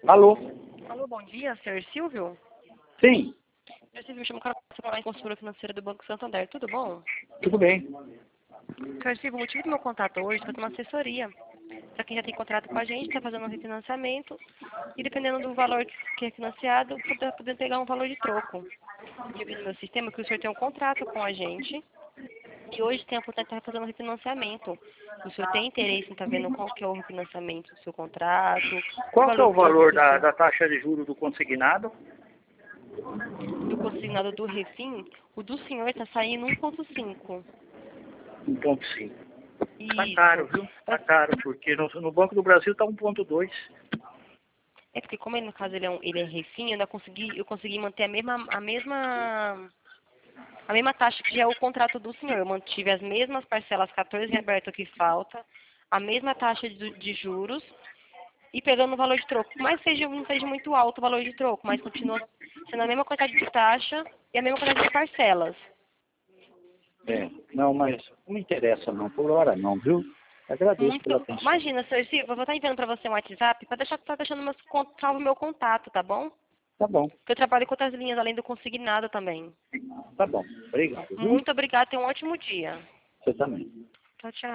Alô? Alô, bom dia, senhor Silvio? Sim, Senhor Silvio, me chamo Carol, sou consultora financeira do Banco Santander, tudo bom? tudo bem. Senhor Silvio, o motivo do meu contato hoje é fazer uma assessoria. Para quem já tem contrato com a gente, está fazendo um refinanciamento e dependendo do valor que é financiado, poder pegar um valor de troco. Eu vi no meu sistema que o senhor tem um contrato com a gente e hoje tem a oportunidade de estar fazendo um refinanciamento. O senhor tem interesse em estar vendo qual que é o refinanciamento do seu contrato, o Qual que é valor o de troco valor que o senhor da taxa de juros do consignado? do consignado do Refim, o do senhor está saindo 1,5. 1,5. Tá caro, Isso. viu? Tá caro, porque no Banco do Brasil tá 1,2. É porque como ele, no caso ele é Refim, eu consegui manter a mesma taxa que já é o contrato do senhor. Eu mantive as mesmas parcelas 14 em aberto que falta, a mesma taxa de juros e pegando o valor de troco. Mas não seja muito alto o valor de troco, mas continua sendo a mesma quantidade de taxa e a mesma quantidade de parcelas. É, não, mas não me interessa não, por hora não, viu? Agradeço Muito. pela atenção. Imagina, senhor Silvio, eu vou estar enviando para você um WhatsApp para tá deixando salvo o meu contato, tá bom? Tá bom, Porque eu trabalho com outras linhas além do consignado também. tá bom. Obrigado, viu? Muito obrigada, tenha um ótimo dia. Você também. Tchau, tchau.